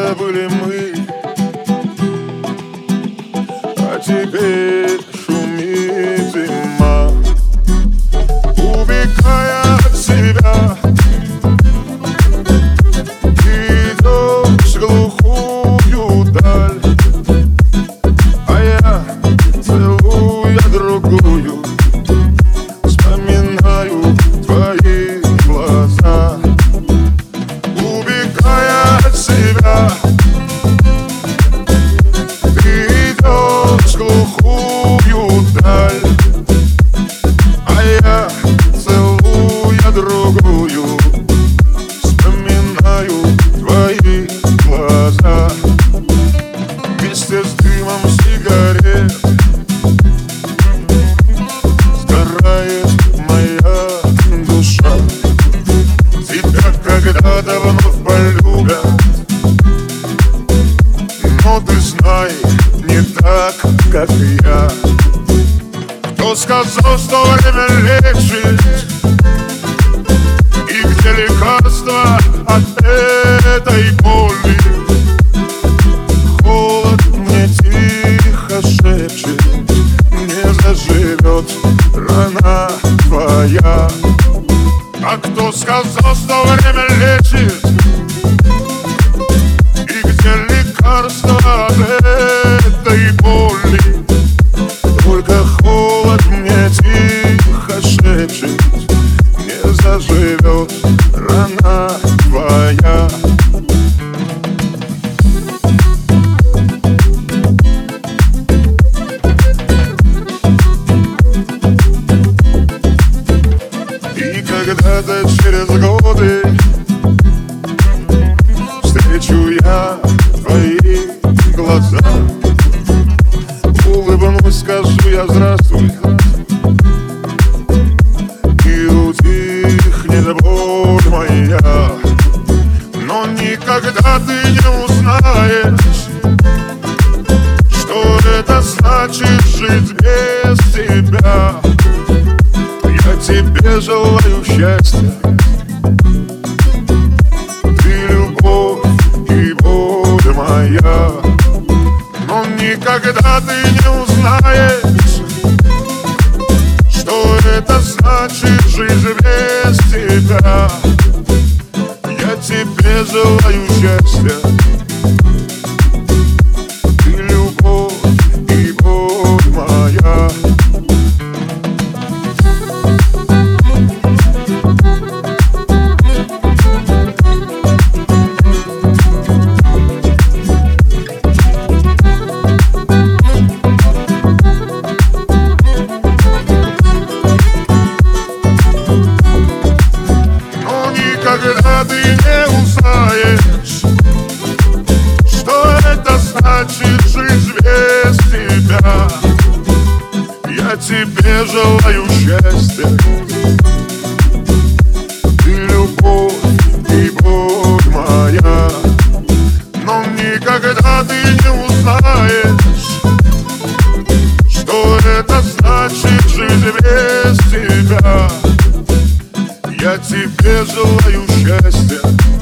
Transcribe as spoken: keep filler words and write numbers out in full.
Когда-то были мы, а теперь шумит зима, убегая от себя. Ты идешь в глухую даль, а я, целуя другую, вспоминаю твои глаза. Убегая от себя, ты идешь в глухую даль, а я, целуя другую, вспоминаю твои глаза. Вместе с дымом сигарет сгорает моя душа. Тебя когда-то вновь полюбят, но ты знай, не так, как и я. Кто сказал, что время лечит, и где лекарство от этой боли? Холод мне тихо шепчет, не заживет рана твоя. А кто сказал, что время лечит, и где лекарство от этой боли? Только холод мне тихо шепчет, не заживет рана твоя. И когда-то через годы встречу я твои глаза, улыбнусь, скажу я здравствуй, и утихнет боль моя. Но никогда ты не узнаешь, что это значит жить без тебя. Я тебе желаю счастья, ты любовь и боль моя. Но никогда ты не узнаешь, что это значит жить без тебя. Я тебе желаю счастья, ты любовь и боль моя. Когда ты не узнаешь, что это значит жить без тебя. Я тебе желаю счастья, ты любовь и боль моя. Но никогда ты не узнаешь, что это значит жить без тебя. Я тебе желаю счастья,